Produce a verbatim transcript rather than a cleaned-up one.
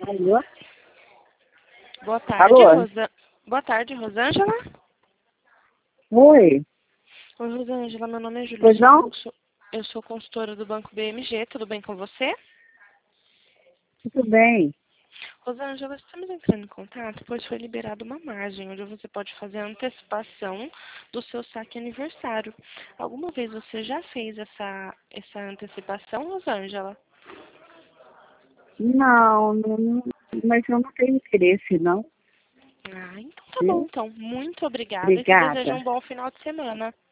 Alô? Boa tarde, Alô? Rosa... Boa tarde, Rosângela. Oi. Oi, Rosângela, meu nome é Júlia. Pois Eu sou, não? consu- eu sou consultora do Banco B M G, tudo bem com você? Tudo bem. Rosângela, estamos entrando em contato, pois foi liberada uma margem onde você pode fazer a antecipação do seu saque aniversário. Alguma vez você já fez essa, essa antecipação, Rosângela? Não, não, mas eu não tenho interesse, não. Ah, então tá bom, Viu? então. Muito obrigada e te desejo Obrigada. um bom final de semana.